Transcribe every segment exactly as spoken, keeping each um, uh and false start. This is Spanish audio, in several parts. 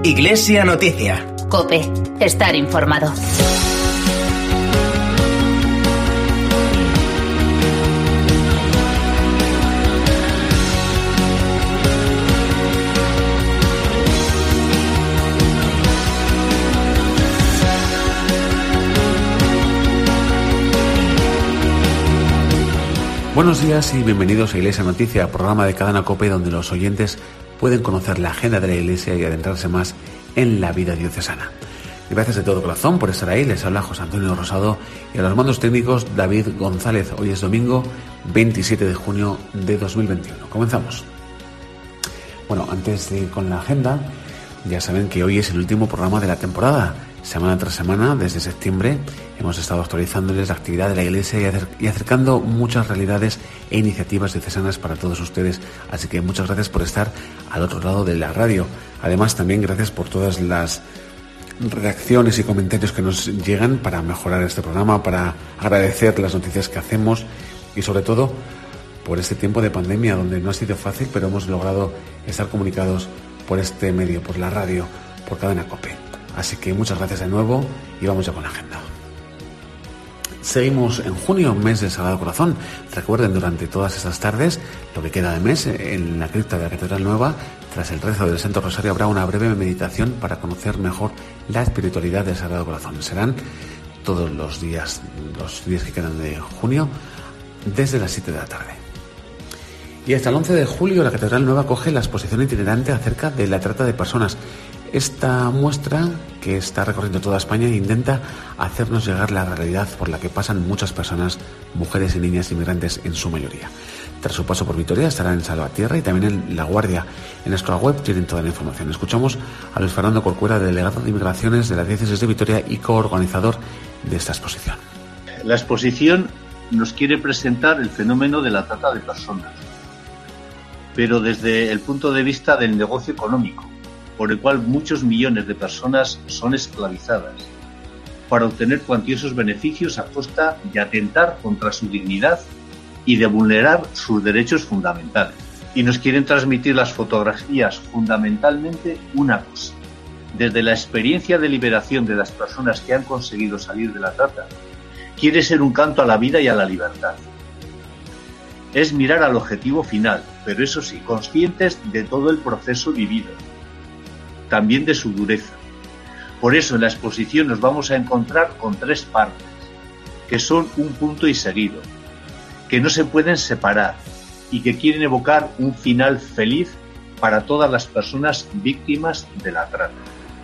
Iglesia Noticia. COPE. Estar informado. Buenos días y bienvenidos a Iglesia Noticia, programa de Cadena COPE donde los oyentes pueden conocer la agenda de la Iglesia y adentrarse más en la vida diocesana. Gracias de todo corazón por estar ahí. Les habla José Antonio Rosado y a los mandos técnicos David González. Hoy es domingo veintisiete de junio de dos mil veintiuno. Comenzamos. Bueno, antes de ir con la agenda, ya saben que hoy es el último programa de la temporada. Semana tras semana, desde septiembre, hemos estado actualizándoles la actividad de la Iglesia y, acer- y acercando muchas realidades e iniciativas diocesanas para todos ustedes. Así que muchas gracias por estar al otro lado de la radio. Además, también gracias por todas las reacciones y comentarios que nos llegan para mejorar este programa, para agradecer las noticias que hacemos y, sobre todo, por este tiempo de pandemia donde no ha sido fácil, pero hemos logrado estar comunicados por este medio, por la radio, por Cadena COPE. Así que muchas gracias de nuevo y vamos ya con la agenda. Seguimos en junio, mes del Sagrado Corazón. Recuerden, durante todas estas tardes, lo que queda de mes, en la cripta de la Catedral Nueva, tras el rezo del Santo Rosario, habrá una breve meditación para conocer mejor la espiritualidad del Sagrado Corazón. Serán todos los días, los días que quedan de junio, desde las siete de la tarde. Y hasta el once de julio, la Catedral Nueva acoge la exposición itinerante acerca de la trata de personas. Esta muestra, que está recorriendo toda España, intenta hacernos llegar la realidad por la que pasan muchas personas, mujeres y niñas inmigrantes en su mayoría. Tras su paso por Vitoria estará en Salvatierra y también en La Guardia. En nuestra web tienen toda la información. Escuchamos a Luis Fernando Corcuera, delegado de Inmigraciones de la Diócesis de Vitoria y coorganizador de esta exposición. La exposición nos quiere presentar el fenómeno de la trata de personas, pero desde el punto de vista del negocio económico, por el cual muchos millones de personas son esclavizadas para obtener cuantiosos beneficios a costa de atentar contra su dignidad y de vulnerar sus derechos fundamentales. Y nos quieren transmitir las fotografías fundamentalmente una cosa: desde la experiencia de liberación de las personas que han conseguido salir de la trata, quiere ser un canto a la vida y a la libertad. Es mirar al objetivo final, pero eso sí, conscientes de todo el proceso vivido, también de su dureza. Por eso en la exposición nos vamos a encontrar con tres partes, que son un punto y seguido, que no se pueden separar y que quieren evocar un final feliz para todas las personas víctimas de la trata.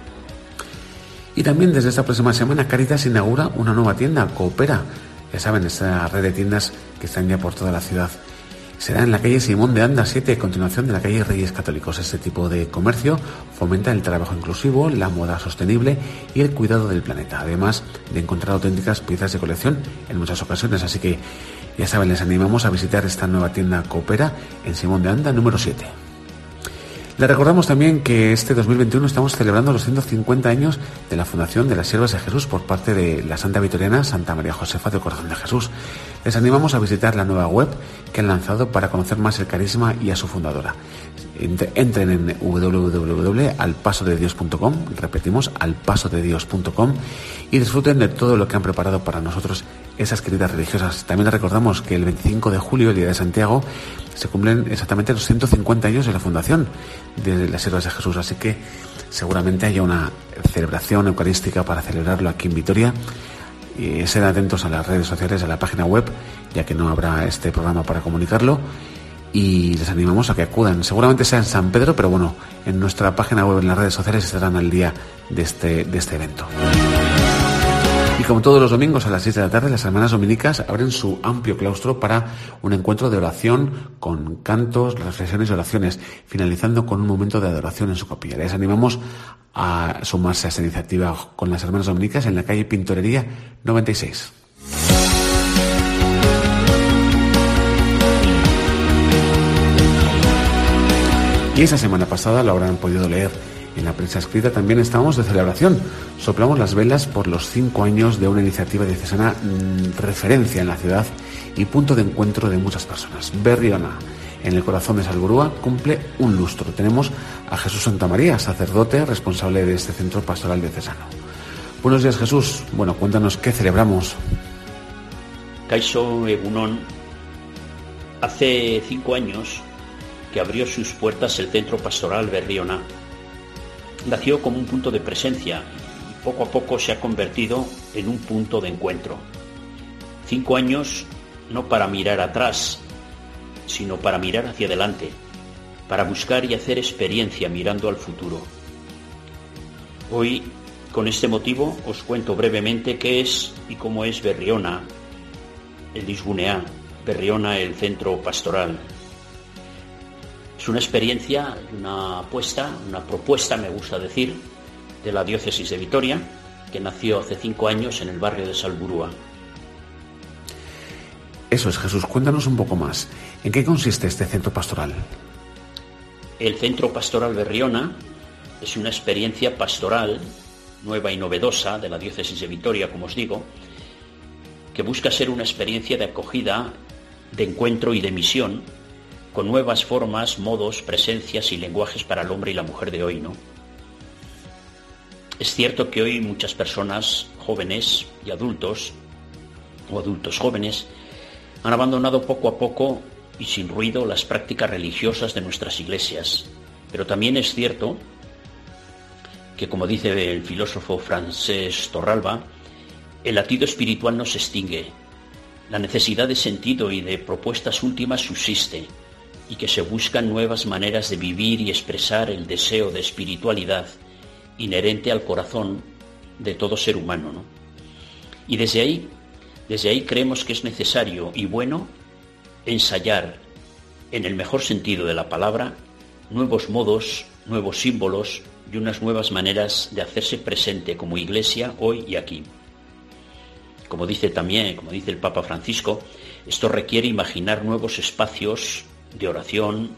Y también desde esta próxima semana Cáritas inaugura una nueva tienda, Coopera. Ya saben, esta red de tiendas que están ya por toda la ciudad. Será en la calle Simón de Anda siete, a continuación de la calle Reyes Católicos. Este tipo de comercio fomenta el trabajo inclusivo, la moda sostenible y el cuidado del planeta, además de encontrar auténticas piezas de colección en muchas ocasiones. Así que, ya saben, les animamos a visitar esta nueva tienda Coopera en Simón de Anda número siete. Les recordamos también que este dos mil veintiuno estamos celebrando los ciento cincuenta años de la fundación de las Siervas de Jesús por parte de la Santa Vitoriana Santa María Josefa del Corazón de Jesús. Les animamos a visitar la nueva web que han lanzado para conocer más el carisma y a su fundadora. Entren en w w w punto al paso de dios punto com, repetimos, al paso de dios punto com, y disfruten de todo lo que han preparado para nosotros esas queridas religiosas. También les recordamos que el veinticinco de julio, el Día de Santiago, se cumplen exactamente los ciento cincuenta años de la fundación de las Siervas de Jesús, así que seguramente haya una celebración eucarística para celebrarlo aquí en Vitoria. Y estén atentos a las redes sociales, a la página web, ya que no habrá este programa para comunicarlo, y les animamos a que acudan. Seguramente sea en San Pedro, pero bueno, en nuestra página web, en las redes sociales, estarán al día de este, de este evento. Y como todos los domingos a las seis de la tarde, las hermanas dominicas abren su amplio claustro para un encuentro de oración con cantos, reflexiones y oraciones, finalizando con un momento de adoración en su capilla. Les animamos a sumarse a esta iniciativa con las hermanas dominicas en la calle Pintorería noventa y seis. Y esa semana pasada, lo habrán podido leer en la prensa escrita, también estamos de celebración. Soplamos las velas por los cinco años de una iniciativa diocesana mmm, referencia en la ciudad y punto de encuentro de muchas personas. Berriona, en el corazón de Salburúa, cumple un lustro. Tenemos a Jesús Santamaría, sacerdote responsable de este centro pastoral diocesano. Buenos días, Jesús. Bueno, cuéntanos qué celebramos. Kaixo Egunon. Hace cinco años que abrió sus puertas el centro pastoral Berriona. Nació como un punto de presencia y poco a poco se ha convertido en un punto de encuentro. Cinco años no para mirar atrás, sino para mirar hacia adelante, para buscar y hacer experiencia mirando al futuro. Hoy, con este motivo, os cuento brevemente qué es y cómo es Berriona, el Disgunea, Berriona, el centro pastoral. Es una experiencia, una apuesta, una propuesta, me gusta decir, de la diócesis de Vitoria, que nació hace cinco años en el barrio de Salburúa. Eso es, Jesús, cuéntanos un poco más. ¿En qué consiste este centro pastoral? El centro pastoral Berriona es una experiencia pastoral nueva y novedosa de la diócesis de Vitoria, como os digo, que busca ser una experiencia de acogida, de encuentro y de misión, con nuevas formas, modos, presencias y lenguajes para el hombre y la mujer de hoy, ¿no? Es cierto que hoy muchas personas, jóvenes y adultos, o adultos jóvenes, han abandonado poco a poco y sin ruido las prácticas religiosas de nuestras iglesias. Pero también es cierto que, como dice el filósofo francés Torralba, el latido espiritual no se extingue. La necesidad de sentido y de propuestas últimas subsiste, y que se buscan nuevas maneras de vivir y expresar el deseo de espiritualidad inherente al corazón de todo ser humano, ¿no? Y desde ahí, desde ahí creemos que es necesario y bueno ensayar, en el mejor sentido de la palabra, nuevos modos, nuevos símbolos y unas nuevas maneras de hacerse presente como Iglesia hoy y aquí. Como dice también, como dice el Papa Francisco, esto requiere imaginar nuevos espacios de oración,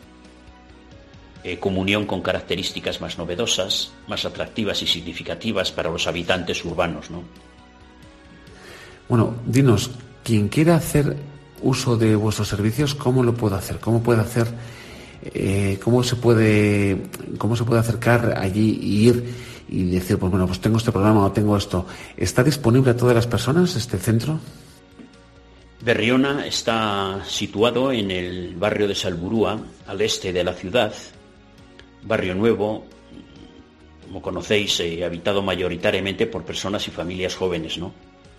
eh, comunión con características más novedosas, más atractivas y significativas para los habitantes urbanos, ¿no? Bueno, dinos, quien quiera hacer uso de vuestros servicios, ¿cómo lo puede hacer? ¿Cómo puede hacer? Eh, ¿Cómo se puede, cómo se puede acercar allí y ir y decir, pues bueno, pues tengo este programa o tengo esto? ¿Está disponible a todas las personas este centro? Berriona está situado en el barrio de Salburúa, al este de la ciudad, barrio nuevo, como conocéis, eh, habitado mayoritariamente por personas y familias jóvenes, ¿no?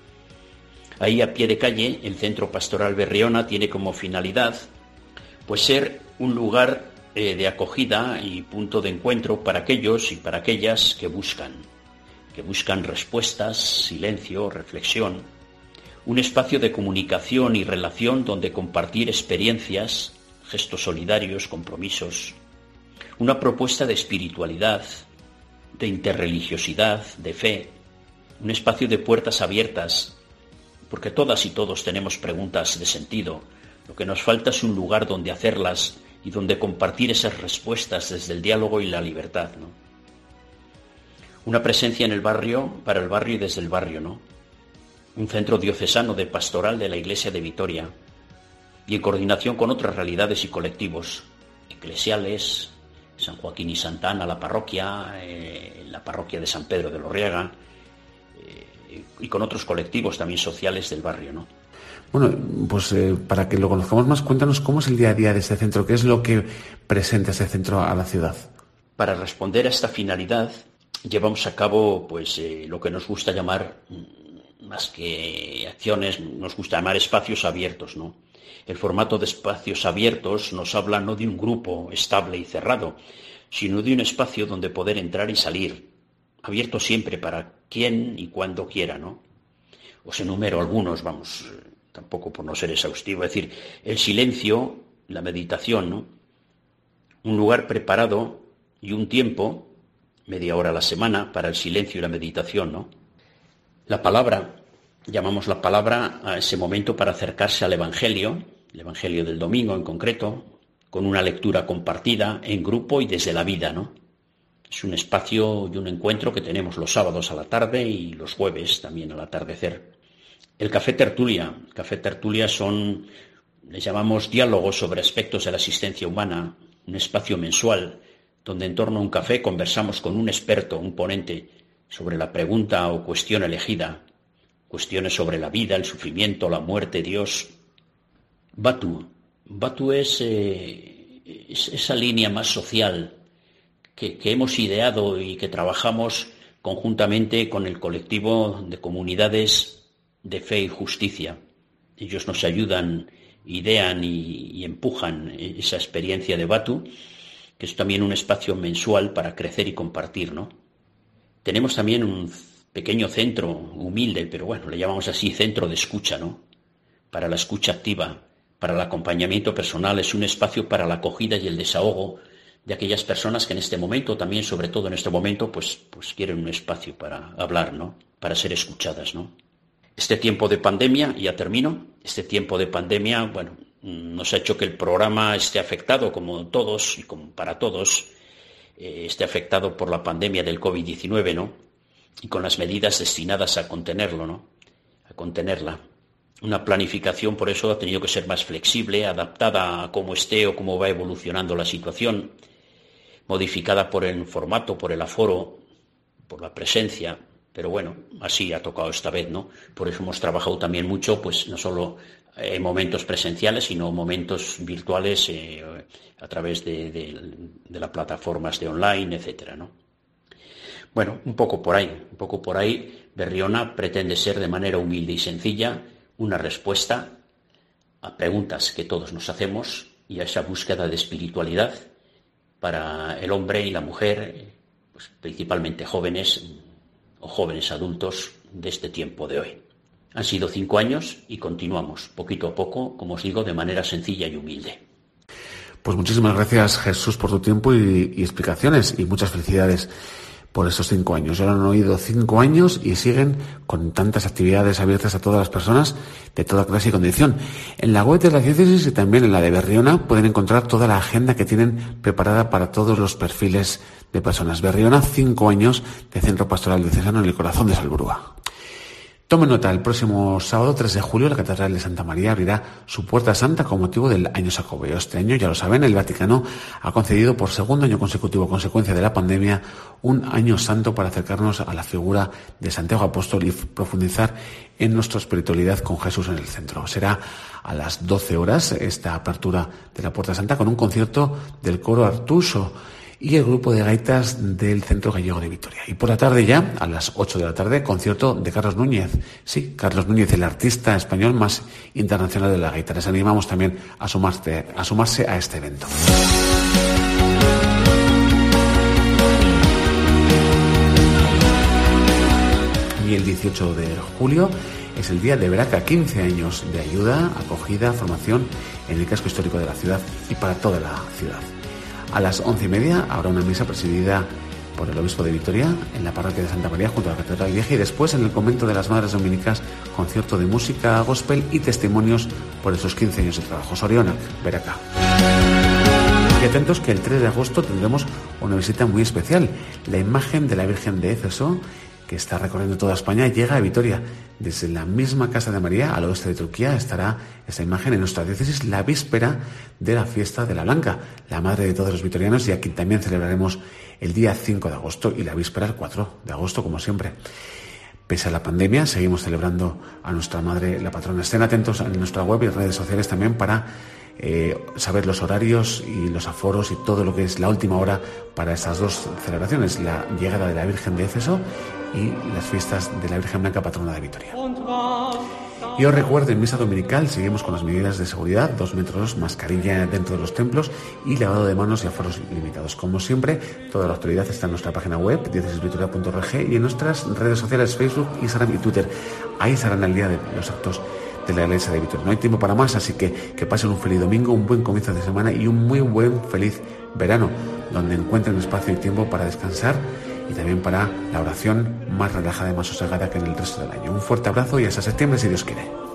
Ahí, a pie de calle, el Centro Pastoral Berriona tiene como finalidad pues ser un lugar eh, de acogida y punto de encuentro para aquellos y para aquellas que buscan, que buscan respuestas, silencio, reflexión, un espacio de comunicación y relación donde compartir experiencias, gestos solidarios, compromisos, una propuesta de espiritualidad, de interreligiosidad, de fe, un espacio de puertas abiertas, porque todas y todos tenemos preguntas de sentido. Lo que nos falta es un lugar donde hacerlas y donde compartir esas respuestas desde el diálogo y la libertad, ¿no? Una presencia en el barrio, para el barrio y desde el barrio, ¿no? Un centro diocesano de pastoral de la Iglesia de Vitoria y en coordinación con otras realidades y colectivos eclesiales, San Joaquín y Santa Ana, la parroquia, eh, la parroquia de San Pedro de Lorriaga, eh, y con otros colectivos también sociales del barrio, ¿no? Bueno, pues eh, para que lo conozcamos más, cuéntanos cómo es el día a día de este centro, qué es lo que presenta este centro a la ciudad. Para responder a esta finalidad, llevamos a cabo pues eh, lo que nos gusta llamar, más que acciones, nos gusta llamar espacios abiertos, ¿no? El formato de espacios abiertos nos habla no de un grupo estable y cerrado, sino de un espacio donde poder entrar y salir, abierto siempre para quien y cuando quiera, ¿no? Os enumero algunos, vamos, tampoco por no ser exhaustivo, es decir, el silencio, la meditación, ¿no? Un lugar preparado y un tiempo, media hora a la semana, para el silencio y la meditación, ¿no? La palabra, llamamos la palabra a ese momento para acercarse al Evangelio, el Evangelio del domingo en concreto, con una lectura compartida en grupo y desde la vida, ¿no? Es un espacio y un encuentro que tenemos los sábados a la tarde y los jueves también al atardecer. El Café Tertulia. El Café Tertulia son Le llamamos Diálogos sobre aspectos de la existencia humana, un espacio mensual donde en torno a un café conversamos con un experto, un ponente, sobre la pregunta o cuestión elegida, cuestiones sobre la vida, el sufrimiento, la muerte, Dios. Batu. Batu es, eh, es esa línea más social que, que hemos ideado y que trabajamos conjuntamente con el colectivo de comunidades de fe y justicia. Ellos nos ayudan, idean y, y empujan esa experiencia de Batu, que es también un espacio mensual para crecer y compartir, ¿no? Tenemos también un pequeño centro humilde, pero bueno, le llamamos así, centro de escucha, ¿no? Para la escucha activa, para el acompañamiento personal, es un espacio para la acogida y el desahogo de aquellas personas que en este momento, también sobre todo en este momento, pues, pues quieren un espacio para hablar, ¿no? Para ser escuchadas, ¿no? Este tiempo de pandemia, y ya termino, este tiempo de pandemia, bueno, nos ha hecho que el programa esté afectado, como todos y como para todos, eh, esté afectado por la pandemia del covid diecinueve, ¿no? Y con las medidas destinadas a contenerlo, ¿no? A contenerla. Una planificación, por eso, ha tenido que ser más flexible, adaptada a cómo esté o cómo va evolucionando la situación, modificada por el formato, por el aforo, por la presencia, pero bueno, así ha tocado esta vez, ¿no? Por eso hemos trabajado también mucho, pues no solo en momentos presenciales, sino momentos virtuales eh, a través de, de, de las plataformas de online, etcétera, ¿no? Bueno, un poco por ahí, un poco por ahí, Berriona pretende ser de manera humilde y sencilla una respuesta a preguntas que todos nos hacemos y a esa búsqueda de espiritualidad para el hombre y la mujer, pues principalmente jóvenes o jóvenes adultos de este tiempo de hoy. Han sido cinco años y continuamos, poquito a poco, como os digo, de manera sencilla y humilde. Pues muchísimas gracias, Jesús, por tu tiempo y, y explicaciones, y muchas felicidades por estos cinco años. Ya lo han oído cinco años y siguen con tantas actividades abiertas a todas las personas de toda clase y condición. En la web de la diócesis y también en la de Berriona pueden encontrar toda la agenda que tienen preparada para todos los perfiles de personas. Berriona, cinco años de Centro Pastoral Diocesano en el corazón de Salburúa. Tomen nota, el próximo sábado tres de julio la Catedral de Santa María abrirá su puerta santa con motivo del año jacobeo. Este año, ya lo saben, el Vaticano ha concedido por segundo año consecutivo, consecuencia de la pandemia, un año santo para acercarnos a la figura de Santiago Apóstol y profundizar en nuestra espiritualidad con Jesús en el centro. Será a las doce horas esta apertura de la puerta santa con un concierto del coro Artuso y el grupo de gaitas del Centro Gallego de Vitoria. Y por la tarde ya, a las ocho de la tarde, concierto de Carlos Núñez. Sí, Carlos Núñez, el artista español más internacional de la gaita. Les animamos también a sumarse, a sumarse a este evento. Y el dieciocho de julio es el día de Veraca, quince años de ayuda, acogida, formación en el casco histórico de la ciudad y para toda la ciudad. A las once y media habrá una misa presidida por el obispo de Vitoria en la parroquia de Santa María junto a la Catedral Vieja, y después en el convento de las Madres Dominicas concierto de música gospel y testimonios por esos quince años de trabajo. Sorionak, Veraca. Y atentos que el tres de agosto tendremos una visita muy especial. La imagen de la Virgen de Éfeso, que está recorriendo toda España, llega a Vitoria. Desde la misma Casa de María, al oeste de Turquía, estará esta imagen en nuestra diócesis la víspera de la fiesta de la Blanca, la madre de todos los vitorianos, y aquí también celebraremos el día cinco de agosto y la víspera el cuatro de agosto, como siempre. Pese a la pandemia, seguimos celebrando a nuestra madre, la patrona. Estén atentos en nuestra web y redes sociales también para eh, saber los horarios y los aforos y todo lo que es la última hora para estas dos celebraciones, la llegada de la Virgen de Éfeso y las fiestas de la Virgen Blanca, patrona de Vitoria. Y os recuerdo, en misa dominical seguimos con las medidas de seguridad, dos metros, mascarilla dentro de los templos y lavado de manos y aforos limitados. Como siempre, toda la actualidad está en nuestra página web, diocesisvitoria punto org, y en nuestras redes sociales, Facebook, Instagram y Twitter. Ahí estarán al día de los actos de la Iglesia de Vitoria. No hay tiempo para más, así que que pasen un feliz domingo, un buen comienzo de semana y un muy buen feliz verano, donde encuentren espacio y tiempo para descansar y también para la oración más relajada y más sosegada que en el resto del año. Un fuerte abrazo y hasta septiembre, si Dios quiere.